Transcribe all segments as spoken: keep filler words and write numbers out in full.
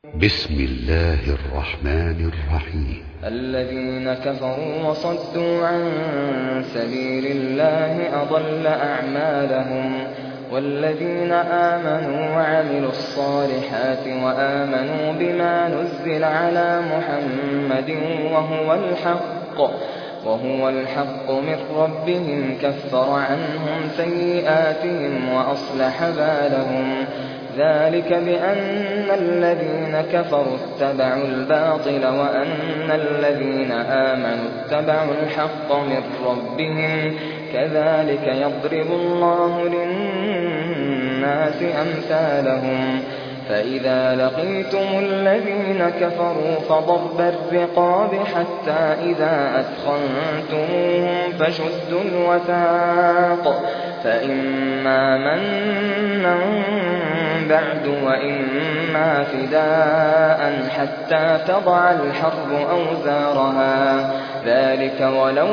بسم الله الرحمن الرحيم. الذين كفروا وصدوا عن سبيل الله أضل أعمالهم، والذين آمنوا وعملوا الصالحات وآمنوا بما نزل على محمد وهو الحق وهو الحق من ربهم كفر عنهم سيئاتهم وأصلح بالهم. ذلك بأن الذين كفروا اتبعوا الباطل وأن الذين آمنوا اتبعوا الحق من ربهم. كذلك يضرب الله للناس أمثالهم. فإذا لقيتم الذين كفروا فضرب الرقاب حتى إذا أثخنتموهم فشدوا الوثاق، فإما منا بعد وإما فداء حتى تضع الحرب أوزارها. ذلك ولو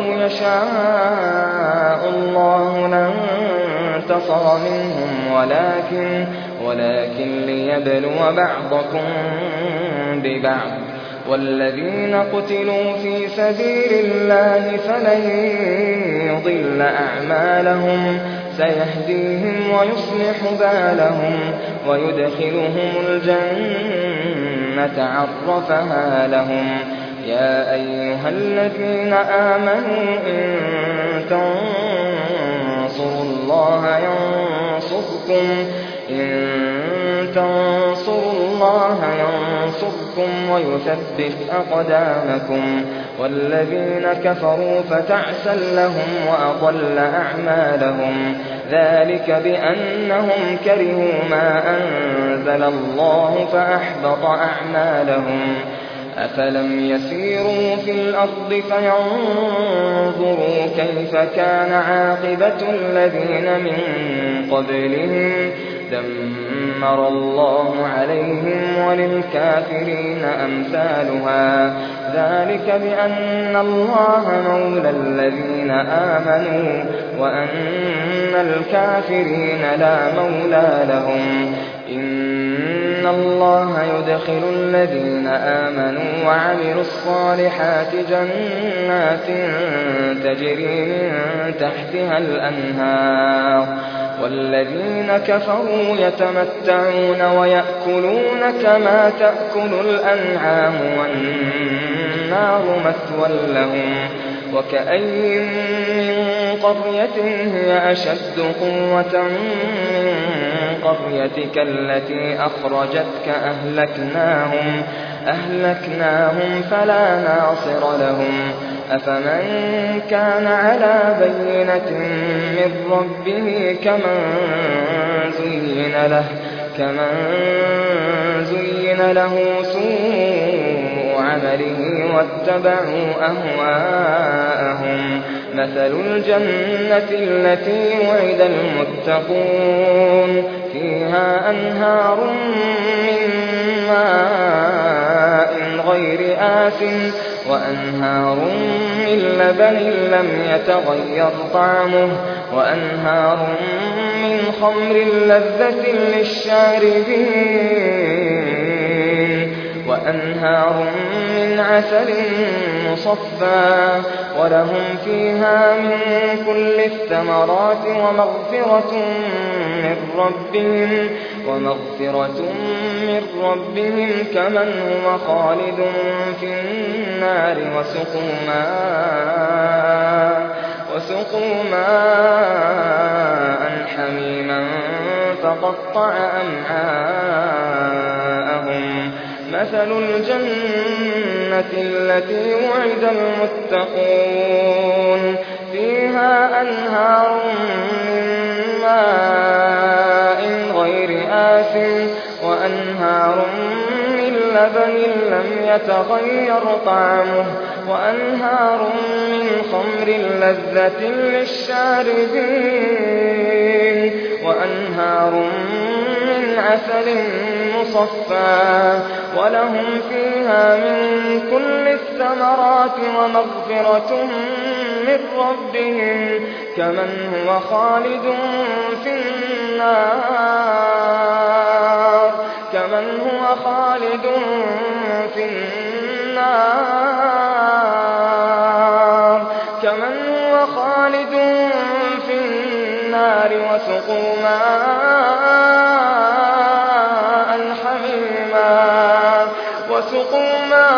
يشاء الله لانتصر منهم ولكن ولكن ليبلو بعضكم ببعض. والذين قتلوا في سبيل الله فلن يضل أعمالهم، سيهديهم ويصلح بالهم ويدخلهم الجنة عرفها لهم. يا أيها الذين آمنوا إن تنصروا الله ينصركم إن تنصروا الله ينصركم ويثبت أقدامكم. والذين كفروا فتعسا لهم وأضل أعمالهم. ذلك بأنهم كرهوا ما أنزل الله فأحبط أعمالهم. أفلم يسيروا في الأرض فينظروا كيف كان عاقبة الذين من قبلهم دمر الله عليهم وللكافرين أمثالها. ذلك بأن الله مولى الذين آمنوا وأن الكافرين لا مولى لهم. إن الله يدخل الذين آمنوا وعملوا الصالحات جنات تجري من تحتها الأنهار، والذين كفروا يتمتعون ويأكلون كما تأكل الأنعام والنار مثوى لهم. وكأي من قرية هي أشد قوة من قريتك التي أخرجتك أهلكناهم أهلكناهم فلا ناصر لهم. أفمن كان على بينة من ربه كمن زين له كمن زين له سوء عمله واتبعوا أهواءهم. مثل الجنة التي وعد المتقون فيها أنهار من ماء غير آسن وأنهار من لبن لم يتغير طعمه وأنهار من خمر لذة للشاربين وأنهار من عسل مصفى ولهم فيها من كل الثمرات ومغفرة من ربهم ومغفرة من ربهم كمن هو خالد في النار وسقوا ماء وسقوا ماء حميما فقطع أمعاءهم. مثل الجنة التي وعد المتقون فيها أنهار من ماء غير آسن وأنهار من لبن لم يتغير طعمه وأنهار من خمر لذة للشاربين وأنهار من عسل مصفى ولهم فيها من كل الثمرات ومغفرة من ربهم كمن هو خالد في النار كمن هو هو خالد في النار كمن هو خالد في النار وسقوا ماء حميما وسقوا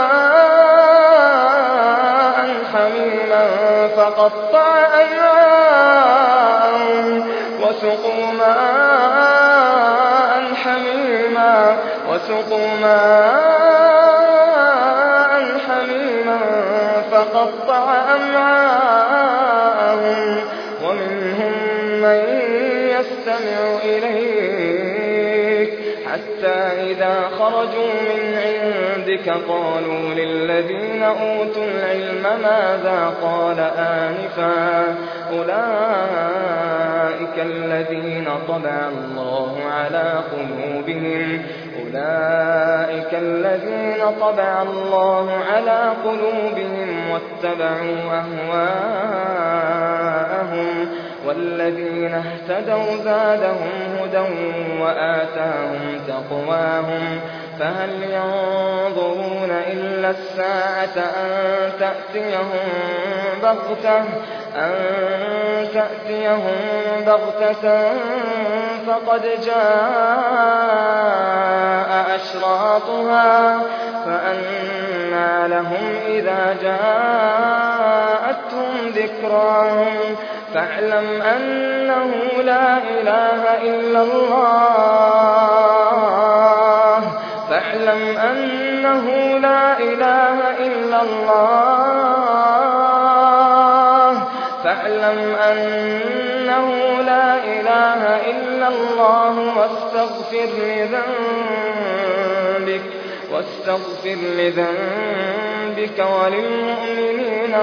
ماء حميما فقطع أمعاءهم وسقوا ماء حميما وسقوا ماء حميما فقطع أمعاءهم ومنهم من يستمع إليك حتى إذا خرجوا من عندك قالوا للذين أوتوا العلم ماذا قال آنفا أولئك الذين طبع الله على قلوبهم أولئك الذين طبع الله على قلوبهم واتبعوا أهواءهم والذين اهتدوا زادهم هدى وآتاهم تقواهم فهل ينظرون إلا الساعة أن تأتيهم بغتة أن تأتيهم بغتة فقد جاء أشراطها فأنى لهم إذا جاءتهم ذكراهم فاعلم أنه لا إله إلا الله فاعلم أنه لا إله إلا الله فاعلم أنه لا إله إلا الله واستغفر لذنبك واستغفر لذنبك وللمؤمنين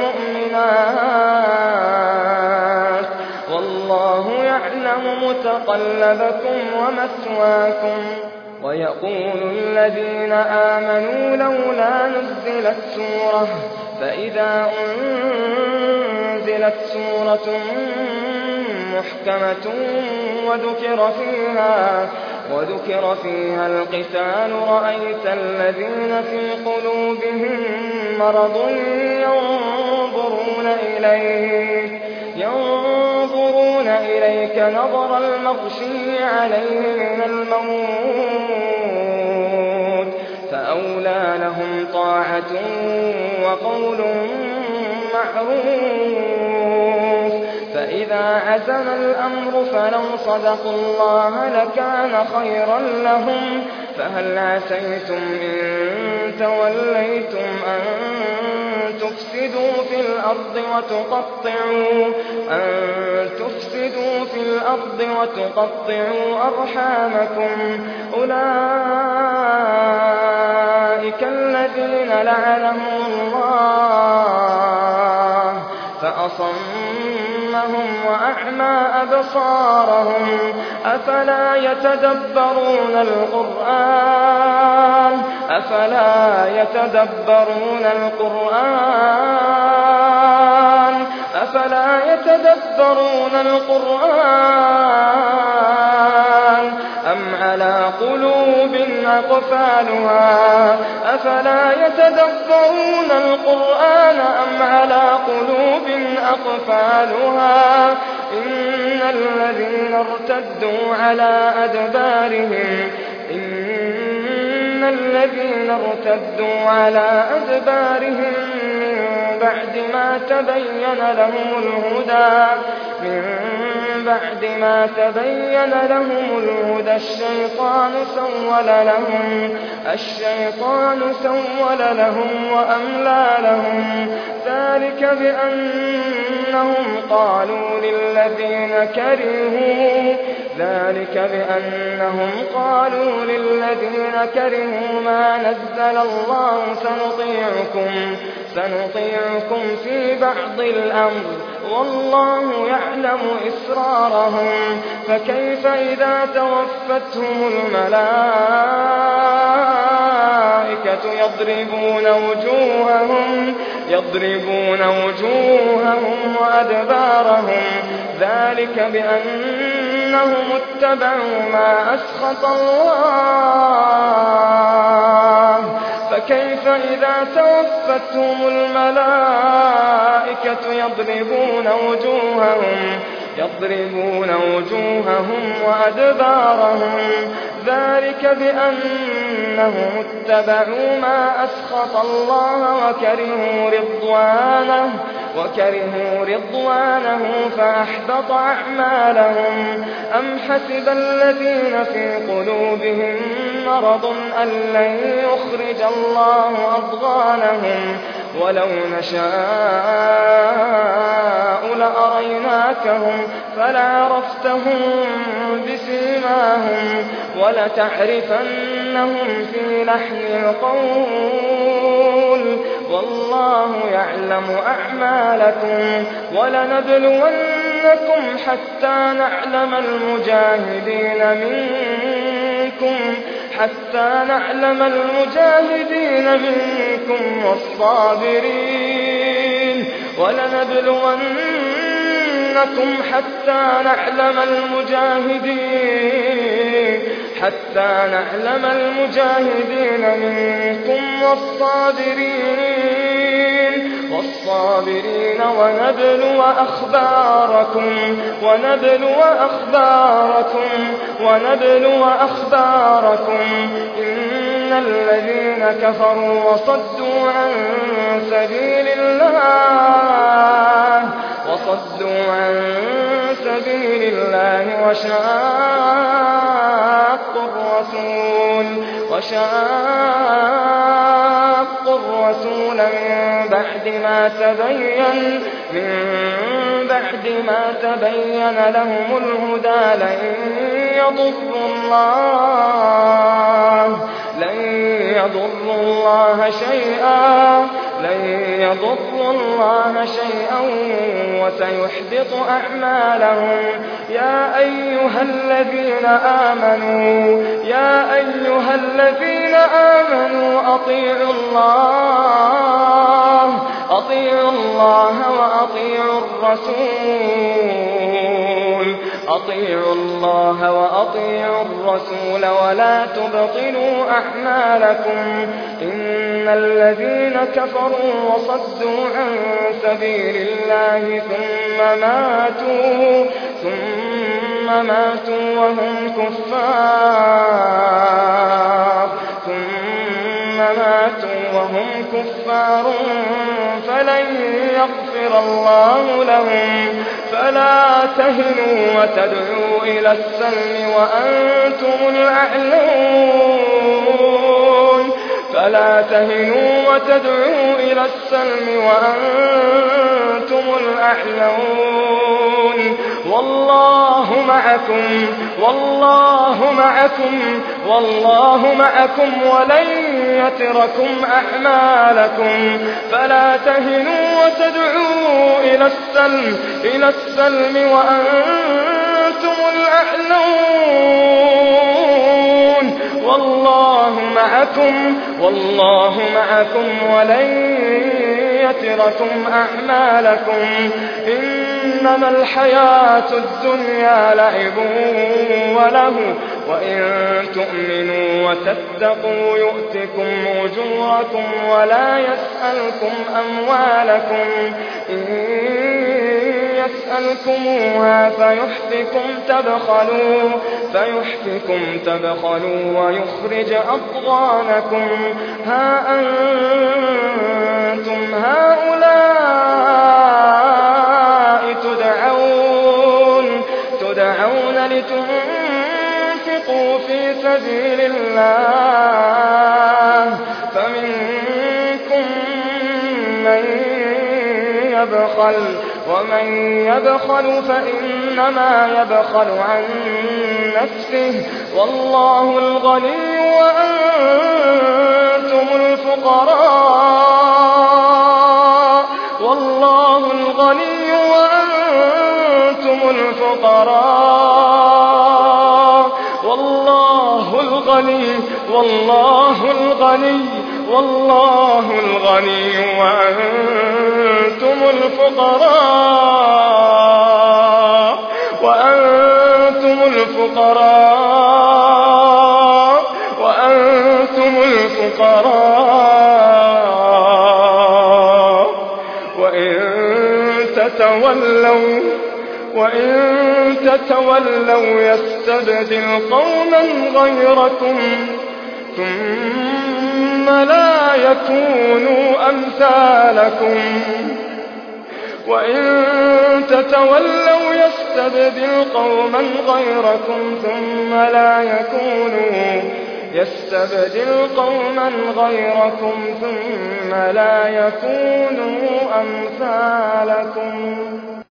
والمؤمنات والله يعلم متقلبكم ومثواكم ويقول الذين آمنوا لولا نزلت سورة فإذا أنزلت سورة محكمة وذكر فيها وذكر فيها القتال رأيت الذين في قلوبهم مرض ينظرون إليك ينظرون إليك نظر المغشي عليه من الموت فأولى لهم طاعة وقول معروف فإذا عزم الأمر فلو صدقوا الله لكان خيرا لهم فهل عسيتم إن توليتم أن تفسدوا في الأرض وتقطعوا أن تفسدوا في الأرض وتقطعوا أرحامكم أولئك الذين لعنهم الله فأصمهم وأعمى أبصارهم أفلا يتدبرون القرآن أفلا يتدبرون القرآن أفلا يتدبرون القرآن أم على قلوب أقفالها أفلا يتدبرون القرآن أم على قلوب أقفالها إن الذين ارتدوا على أدبارهم إن الذين ارتدوا على أدبارهم من بعد ما تبين لهم الهدى من بعد ما تبين لهم الهدى الشيطان سول لهم الشيطان سول لهم وأملى لهم ذلك بأنهم قالوا للذين كرهوا ذلك بأنهم قالوا للذين كرهوا ما نزل الله سنطيعكم سنطيعكم في بعض الأمر والله يعلم إسرارهم فكيف إذا توفتهم الملائكة يضربون وجوههم يضربون وجوههم وأدبارهم ذلك بأن بأنهم اتبعوا ما أسخط الله فكيف إذا توفتهم الملائكة يضربون وجوههم يضربون وجوههم وأدبارهم ذلك بأنهم اتبعوا ما أسخط الله وكرهوا رضوانه وكرهوا رضوانه فأحبط أعمالهم أم حسب الذين في قلوبهم مرض أن لن يخرج الله أضغانهم ولو نشاء لأريناكهم فلعرفتهم بسيماهم ولتعرفنهم في لحن القول والله يعلم أعمالكم ولنبلونكم حتى نعلم المجاهدين منكم حتى نعلم المجاهدين منكم والصابرين ولنبلونكم حتى نعلم المجاهدين حتى نعلم المجاهدين منكم والصابرين والصابرين ونبلو أخباركم ونبلو أخباركم ونبلو أخباركم إن الذين كفروا وصدوا عن سبيل الله وصدوا عن سبيل الله وشاقوا الرسول وشاقوا الرسول من بعد ما تبين من بعد ما تبين لهم الهدى لن يضروا الله لن يضروا الله شيئا لن يضروا الله شيئا وسيحبط أعمالهم يا أيها الذين آمنوا يا أيها الذين آمنوا أطيعوا الله أطيعوا الله وأطيعوا الرسول أطيعوا الله وأطيعوا الرسول ولا تبطلوا أعمالكم إن الذين كفروا وصدوا عن سبيل الله ثم ماتوا ثم ماتوا وهم كفار ثم ماتوا وهم كفار فلن يغفر الله لهم فلا تهنوا وتدعوا إلى السلم وأنتم الأعلون فلا تهنوا وتدعوا إلى السلم وأنتم الأعلون والله معكم والله معكم والله معكم ولن يتركم أعمالكم فلا تهنوا وتدعوا إلى السلم إلى السلم وأنتم الأعلون والله معكم والله معكم ولن يتركم أعمالكم إنما الحياة الدنيا لعب وله وإن تؤمنوا وتتقوا يؤتكم أجوركم ولا يسألكم أموالكم إن يسألكموها فيحفكم تبخلوا فيحفكم تبخلوا ويخرج أضغانكم ها أنتم هؤلاء تدعون تدعون لتنفقوا في سبيل الله فمنكم من يبخل ومن يبخل فإنما يبخل عن نفسه والله الغني وأنتم الفقراء والله الغني وأنتم الفقراء والله الغني والله الغني والله الغني وأنتم الفقراء وأنتم الفقراء وإن تتولوا وإن تتولوا يستبدل قوما غيركم ثم لا يكونوا أمثالكم وإن تتولوا يستبدل قوما غيركم ثم لا يكونوا يستبدل قوما غيركم ثم لا يكونوا أمثالكم